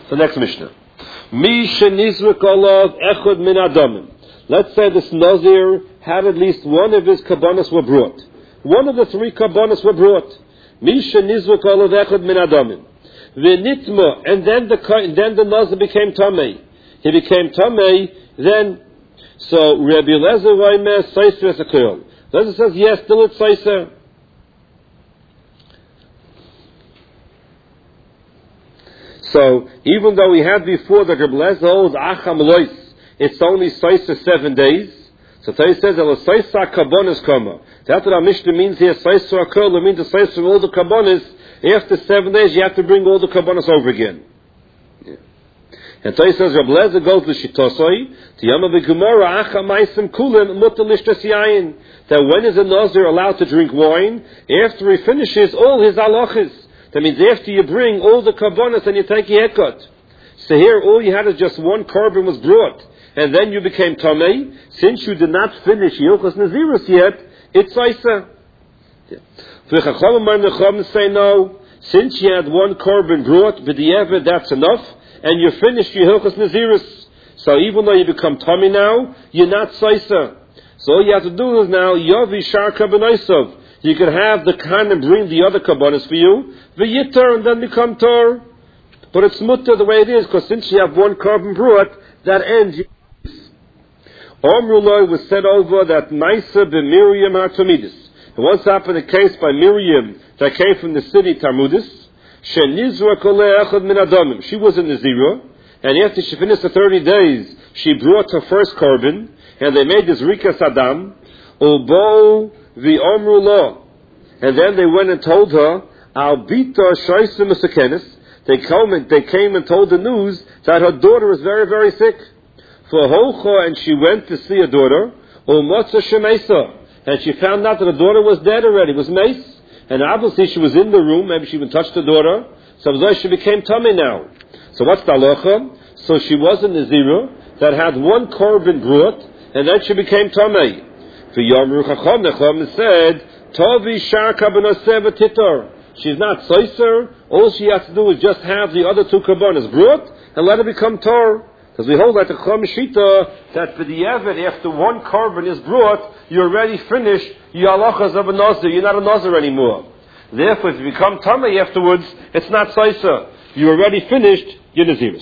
The next Mishnah. Mi shenizruk olav echad min adamim. Let's say this Nazir had at least one of his kabbanas were brought. One of the 3 kabbanas were brought. Mi shenizruk olav echad min adamim. V'nitma, and then the Nazir became tamei. He became tamei. Then, so Rabbi Eliezer Vaymer Seiser as a girl. Eliezer says yes, still it's Seiser. So, even though we had before that Rabbi Eliezer holds Acham Lois, it's only Seiser 7 days. So Torah says, El Seiser Kabbonis Kama. That's what our Mishnah means here, Seiser HaKol, it means the Seiser all the Kabbonis. After 7 days, you have to bring all the Kabbonis over again. Yeah. And Torah says, Rabbi Eliezer goes to Shittosoi, to Yama B'Gemara, Acham Maisim Kulim, Mutter Lishtas Yayin. That when is a Nazir allowed to drink wine? After he finishes all his halachas. That means after you bring all the kabbanas and you take your haircut. So here all you had is just one korban was brought. And then you became tamei. Since you did not finish Hilchos Nazirus yet, it's Isa. The Chachamim say no. Since you had one korban brought, b'di'evet, that's enough. And you finished your Hilchos Nazirus. So even though you become tamei now, you're not Isa. So all you have to do is now, Yavi Shar Kabbanaisav. You can have the Khan and bring the other kabbanas for you, v'yitter, and then become tor. But it's mutter the way it is, because since you have one korban brought, that ends. Omrullah was said over that Maisa b'Miriam HaTamidis. And once happened a case by Miriam that came from the city Tarmudis. Shenizra kolei echad min adamim. She was in Nazirah, and after she finished the 30 days, she brought her first korban, and they made this Rikas Adam, Ubo v'omrullah. And then they went and told her, Al bita shaisim esakenis. They came and told the news that her daughter is very, very sick. For Hocha, and she went to see her daughter, Umotza Shemesa, and she found out that her daughter was dead already, was mace. And obviously she was in the room, maybe she even touched her daughter, so she became tummy now. So what's the halacha? So she was in Nazirah that had one korban brought, and then she became tummy. For Yom Ruchachom said, Tovi Shar Kabbanoseh Titor. She's not Seiser, all she has to do is just have the other 2 kabbanas brought, and let her become Tor. Because we hold like the Chum Shita that for the Evid, after one korban is brought, you're already finished your halachas of a Nazir. You're not a Nazir anymore. Therefore, if you become Tamei afterwards, it's not Seiser. You're already finished your Nazirus.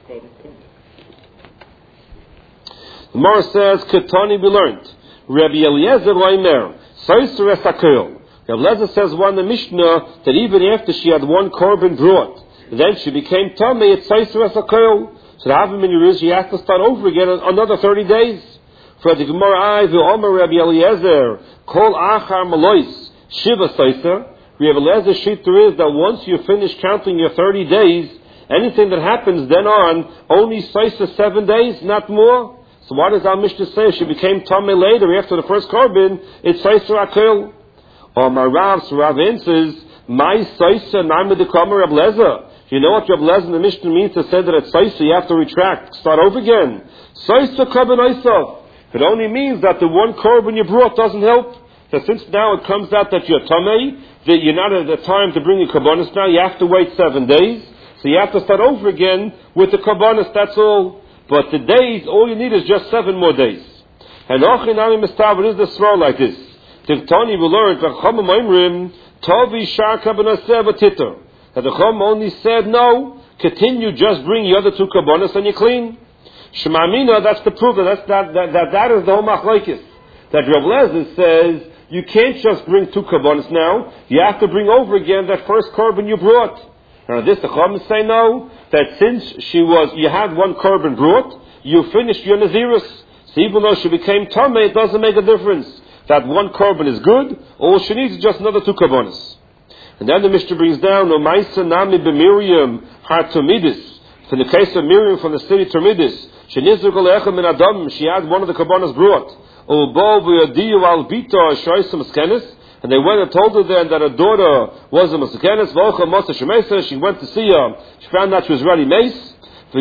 The Gemara says, Ketani be learned. Rabbi Eliezer Vaymer, Seiser es HaKol. Rabbi Eliezer says one in the Mishnah that even after she had one korban brought, then she became Tamei, it's Seiser es HaKol. So the Havim in Yerusha, you have to start over again another 30 days. For the Gemara, Omer Rabbi Eliezer, Kol Achar Malois, Shiva Seiser. Rabbi Eliezer's shita is that once you finish counting your 30 days, anything that happens then on, only Seiser 7 days, not more. So what does our Mishnah say? She became Tamei later, after the first korban, it's Seiser HaKol. Omer Rav, so Rav answers, My Seiser, Naim Medikamer Rabbi Eliezer. You know what Rabbi Eliezer in the Mishnah means to say that it's Seiser, you have to retract, start over again. Seiser korban Eisav. It only means that the one korban you brought doesn't help. So since now it comes out that you're Tamei, that you're not at the time to bring your korbanos now, you have to wait 7 days. So you have to start over again with the korbanos, that's all. But the days, all you need is just 7 more days. And Ochinami Mistav, it is the swirl like this. Tivtani will learn, V'chomim Oimrim, Tovi Shar Kabbanoseh V'titor. That the Chum only said, no, continue, just bring the other 2 kabbanas and you're clean. Shemamina, that's the proof that is the whole machlokes. That Rabbi Eliezer says, you can't just bring 2 kabbanas now, you have to bring over again that first korban you brought. Now this, the Chum say no, that since you had one korban brought, you finished your Nazirus. So even though she became Tamei, it doesn't make a difference. That one korban is good, all she needs is just another 2 kabbanas. And then the Mishnah brings down, no Maisa Nami b'Miriam HaTamidis. In the case of Miriam from the city Tarmidis, she had one of the kabbanas brought. And they went and told her then that her daughter was a Maskenes. She went to see her. She found that she was already mace. That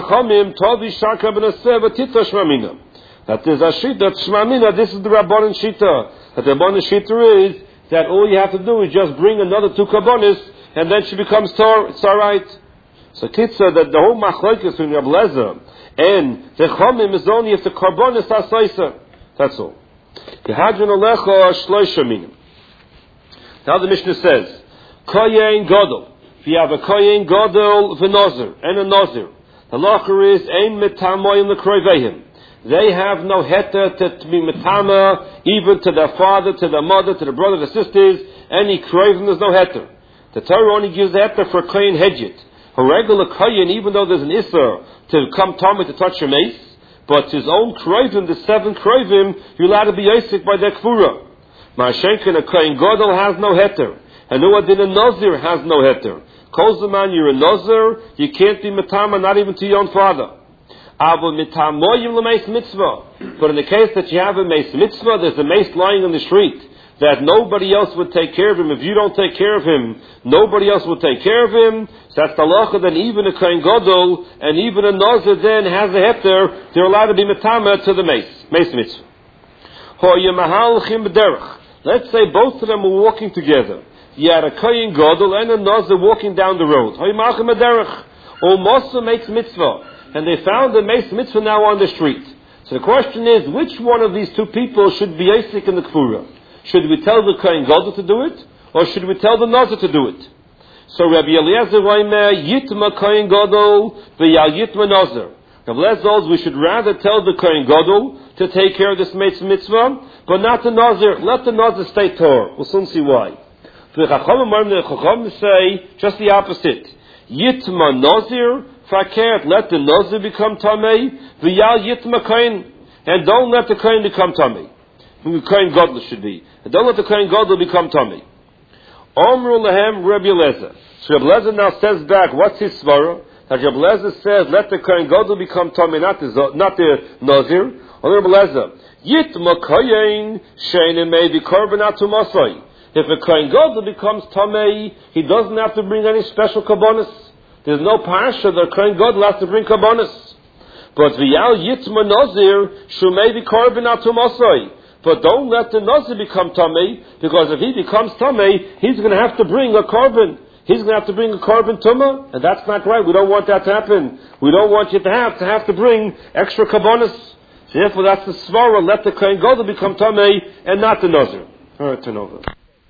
is a shita, Shmamina, this is the Rabbanan shita. That the Rabbanan shita is that all you have to do is just bring another 2 kabbanis, and then she becomes Tor. It's all right. So Kitza, that the whole machlokes in Reb Lezer and the Chomim is only if the Karbonis Asaisa. That's all. Kehadron Alecha Shloisha Minim. Now the Mishnah says, Koyen Gadol. If you have a Koyen Gadol v'Nozir and a Nozir, the lacher is Ein Metamoyim L'Kroivehim. They have no heter to be metama, even to their father, to their mother, to their brother, the sisters. Any kroivim, there's no heter. The Torah only gives the heter for kohen hedjit. A regular kohen, even though there's an isser to come Tommy to touch your mace, but his own kroivim, the 7 kroivim, you're allowed to be yosik by their kfura. Ma'ashenkin, a kohen gadol has no heter, and Uadin a Nazir has no heter. Calls the man, you're a Nazir, you can't be metama, not even to your own father. But in the case that you have a mace mitzvah, there's a mace lying on the street that nobody else would take care of him. If you don't take care of him, nobody else will take care of him. So that's the halacha that even a kohen gadol and even a nazir then has a heter. They're allowed to be metama to the mace mitzvah. Let's say both of them were walking together. You had a kohen gadol and a nazir walking down the road. Or makes mitzvah. And they found the mace mitzvah now on the street. So the question is, which one of these two people should be yosik in the kfura? Should we tell the kohen gadol to do it, or should we tell the nazir to do it? So Rabbi Eliezer Reimer yitma kohen gadol v'yal yitma nazir. Rabbi Eliezer, we should rather tell the kohen gadol to take care of this mace mitzvah, but not the nazir. Let the nazir stay Torah. We'll soon see why. The Chachamim say just the opposite. Yitma nazir. Fakert, let the Nazir become Tamei, V'yal Yitma Kohen, and don't let the Kohen become Tamei. The Kohen Gadol should be. And don't let the Kohen Gadol become Tamei. Omru Lehem Rabbi Eliezer. So Rabbi Eliezer now says back, what's his svara? That Rabbi Eliezer says, let the Kohen Gadol become Tamei, not the Nazir. Or Rabbi Eliezer, Yitma Kohen, Shein may be Korbanat Masai. If a Kohen Gadol becomes Tamei, he doesn't have to bring any special kabbonis. There's no parsha that kohen gadol has to bring kabbonis. But v'yal yitma nazir shumei v'korban atumasoi. But don't let the nazir become tamei, because if he becomes tamei, he's going to have to bring a korban. He's going to have to bring a korban tumah, and that's not right. We don't want that to happen. We don't want you to have to bring extra kabbonis. So therefore, that's the svara. Let the kohen gadol become tamei and not the nazir. All right, turn over.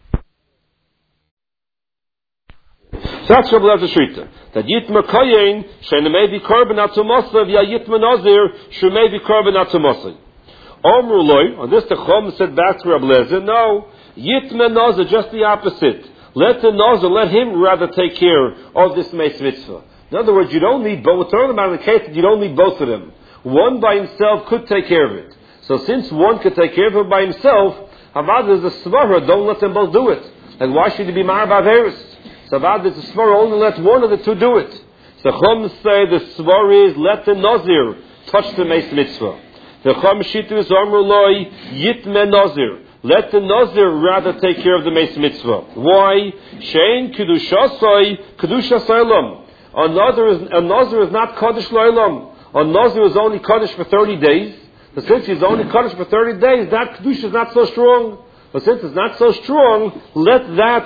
So that's Rabbi Eliezer Shrita. That Yitma Koyen, Shena may be Korban Atumasa, via Yitma Nazir, she may be Korban Atumasa. Omru Loi, on this the Chom said back to Rabbi Eliezer, no, Yitma Nazir, just the opposite. Let the Nazir, let him rather take care of this mace mitzvah. In other words, you don't need both. We're talking about the case that you don't need both of them. One by himself could take care of it. So since one could take care of it by himself, Havad is a svara, don't let them both do it. And why should he be Ma'ar Ba'averis? So Havad is a svara, only let one of the two do it. So Chum say the svara is let the Nazir touch the mace mitzvah. The Chum Shitu is Amru Loi Yitme Nazir. Let the Nazir rather take care of the mace mitzvah. Why? Shein Kedushasai Kedushas Olam. A Nazir is not Kaddish L'Olam. A Nazir is only Kaddish for 30 days. But since he's only Kaddish for 30 days, that Kedusha is not so strong. But since it's not so strong, let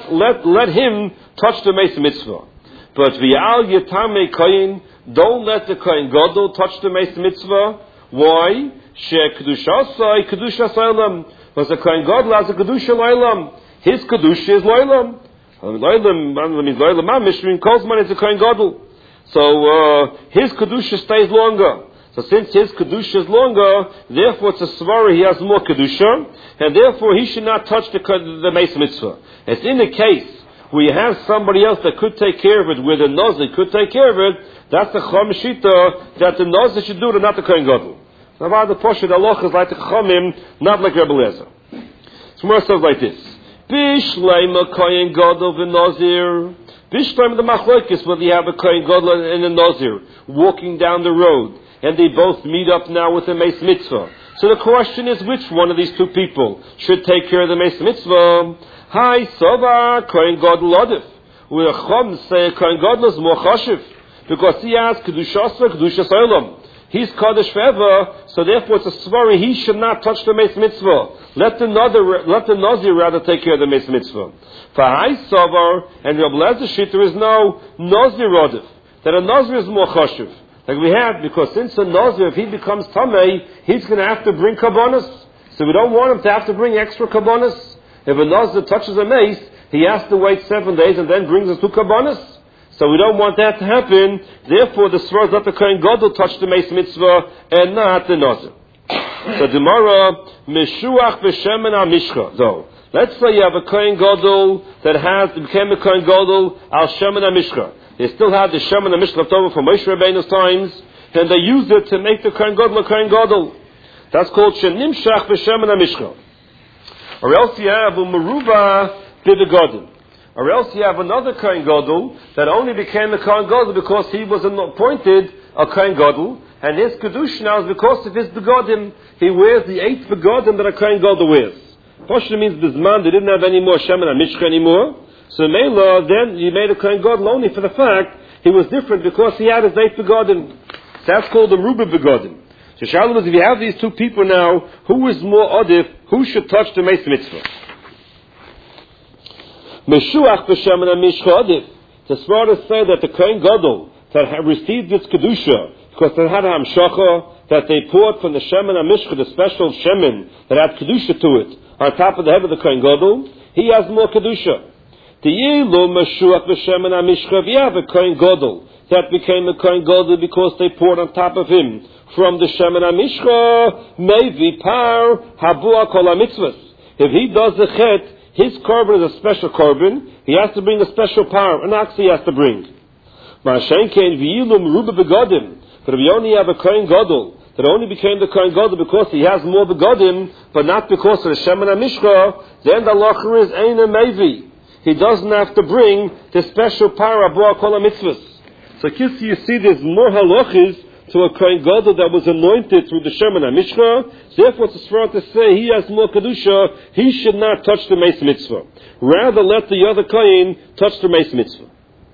him touch the mace mitzvah. But V'yal Yitame Koyin, don't let the Koyin Gadol touch the mace mitzvah. Why? She Kedushasai Kedushas Olam. Because the Kohen Gadol has a Kedusha L'Olam. His Kedusha is L'Olam. L'Olam means L'Olam Mamish, means Kozman is a Kohen Gadol. So his Kedusha stays longer. So since his Kedusha is longer, therefore it's a Svara, he has more Kedusha, and therefore he should not touch the Mace Mitzvah. It's in the case where you have somebody else that could take care of it, where the Nazir could take care of it, that's the Chum Shita, that the Nazir should do it and not the Kohen Gadol. About the Poshet Allah is like the Chachamim, not like Rebbe Eliezer. So Gemara says like this: Bishleima Kohen Gadol v'Nazir. Bishleima the Machlokes, whether you have a Kohen Gadol and a Nazir walking down the road, and they both meet up now with the Mace Mitzvah. So the question is, which one of these two people should take care of the Mace Mitzvah? Hi, Sova Kohen Gadol Adif. Where the Chum say Kohen Gadol is more chashiv because he has Kedushas Olam. He's Kaddish forever, so therefore it's a Svari, he should not touch the Mace Mitzvah. Let the Nazir rather take care of the Mace Mitzvah. For Hai Savar and Rabbi Eliezer Shitter is no Nazir Rodif. that a Nazir is more chashuv. Like we have, because since a Nazir, if he becomes Tamei, he's going to have to bring Kabbanas. So we don't want him to have to bring extra Kabbanas. If a Nazir touches a mace, he has to wait 7 days and then brings us 2 Kabbanas. So we don't want that to happen. Therefore, the Svar is that the Kohen Gadol touched the mace mitzvah and not the Nazir. So tomorrow, Meshuach b'Shemen HaMishcha. So, let's say you have a Kohen Gadol that became a Kohen Gadol al Shemen HaMishcha. They still have the Shemen HaMishcha left over from Moshe Rabbeinu's times, and they used it to make the Kohen Gadol a Kohen Gadol. That's called Shenimshach b'Shemen HaMishcha. Or else you have Umeruba b'Begodim. Or else you have another Kohen Gadol that only became a Kohen Gadol because he was appointed a Kohen Gadol, and his Kedusha now is because of his Begodim. He wears the 8 Begodim that a Kohen Gadol wears. Pashto means Bizman, they didn't have any more Shemen HaMishcha anymore. So Mela, then you made a Kohen Gadol only for the fact he was different because he had his 8 Begodim. That's called the Ruba Begodim. So Shalom is, if you have these 2 people now, who is more Odif, who should touch the Meis Mitzvah? Meshuach b'Shemen HaMishcha Odif. The Svar say that the Kohen Gadol that had received this Kedusha, because they had a Hamshacha, that they poured from the Shemen HaMishcha, the special Shemen that had Kedusha to it, on top of the head of the Kohen Gadol, he has more Kedusha. The Yilu Meshuach b'Shemen HaMishcha, we have a Kohen Gadol that became a Kohen Gadol because they poured on top of him from the Shemen HaMishcha, Mevi Par Habua Kol HaMitzvahs. If he does the Chet, his korban is a special korban, he has to bring a special power, an ox he has to bring. Ma'ashenkein v'yilum ruba begodim. But if you only have a Kohen Gadol that only became the Kohen Gadol because he has more begodim, but not because of the Shemen HaMishcha, then the halacha is Eina Mevi. He doesn't have to bring the special power Abua Kol HaMitzvahs. So you see there's more halachas to a Kohen Gadol that was anointed through the Shemen HaMishcha. Therefore, it's fair to say he has more Kedusha, he should not touch the Meis Mitzvah. Rather, let the other Kohen touch the Meis Mitzvah.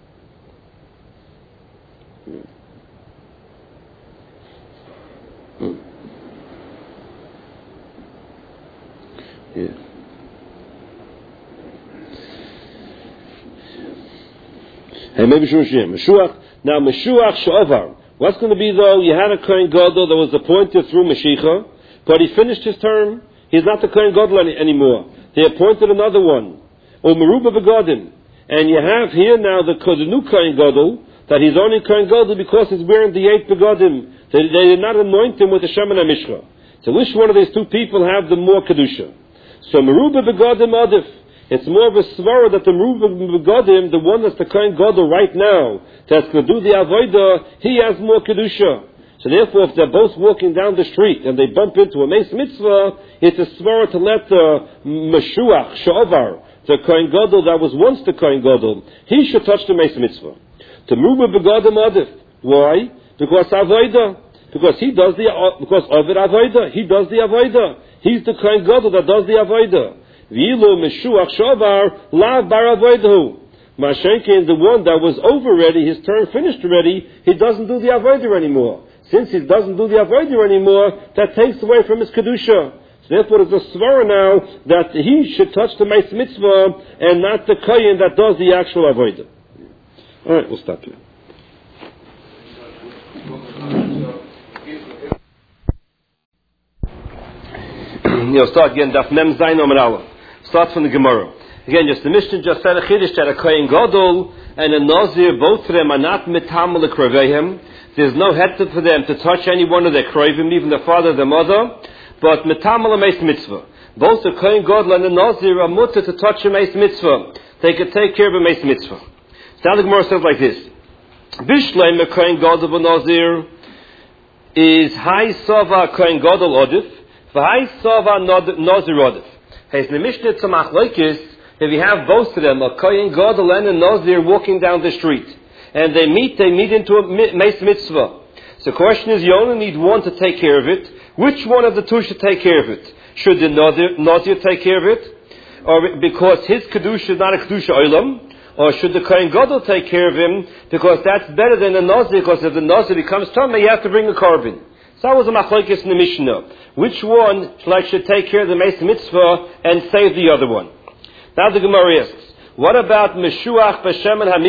Yeah. Hey, maybe Meshuach. Now, Meshuach Sha'ovar. What's going to be though? You had a Kohen Gadol that was appointed through Mashiach, but he finished his term. He's not the Kohen Gadol anymore. They appointed another one, Umeruba Begodim. And you have here now the new Kohen Gadol that he's only Kohen Gadol because he's wearing the 8 Begodim. They did not anoint him with the Shemen HaMishcha. So which one of these 2 people have the more Kedusha? So Meruba Begodim Adif. It's more of a svara that the Meruba Begodim, the one that's the Kohen Gadol right now, that's going to do the Avodah, he has more Kedusha. So therefore, if they're both walking down the street and they bump into a Meis Mitzvah, it's a svara to let the Meshuach, Sha'ovar, the Kohen Gadol that was once the Kohen Gadol, he should touch the Meis Mitzvah. The Meruba Begodim Adif. Why? Because Avodah. Because he does because Ovid Avodah, he does the Avodah. He's the Kohen Gadol that does the Avodah. V'ilu Meshuach Shavar Lav Bar Avodahu. Mashenkin, the one that was over already, his term finished already, he doesn't do the Avodah anymore. Since he doesn't do the Avodah anymore, that takes away from his Kedusha. So therefore, there's a svara now that he should touch the Meis Mitzvah and not the Kohen that does the actual Avodah. Alright, we'll stop here. Start again, Daf Mem Zayin Amar Aleph. Start from the Gemara. Again, just the Mishnah just said a Chiddush that a Kohen Gadol and a Nazir, both of them are not mitamal l'kroveihem. There's no heter for them to touch any one of their krovim, even the father or the mother, but mitamal l'meis mitzvah. Both the Kohen Gadol and the Nazir are mutter to touch a meis mitzvah. They can take care of a meis mitzvah. So now the Gemara says like this. Bishleim a Kohen Gadol v'Nazir is Hai Sava Kohen Gadol Odif, v'Hai Sava Nazir Odif. Hey, it's the Mishnah to Machlokes, if you have both of them, a Kohen Gadol and a Nazir walking down the street, and they meet into a Meis Mitzvah. So the question is, you only need one to take care of it. Which one of the 2 should take care of it? Should the Nazir take care of it? Or because his Kedusha is not a Kedusha Olam? Or should the Kohen Gadol take care of him, because that's better than the Nazir, because if the Nazir becomes Tamei, you have to bring a korban. So that was a machlokes in the Mishnah. Which one should take care of the Meis Mitzvah and save the other one? Now the Gemara asks, what about Meshuach b'Shemen HaMishcha?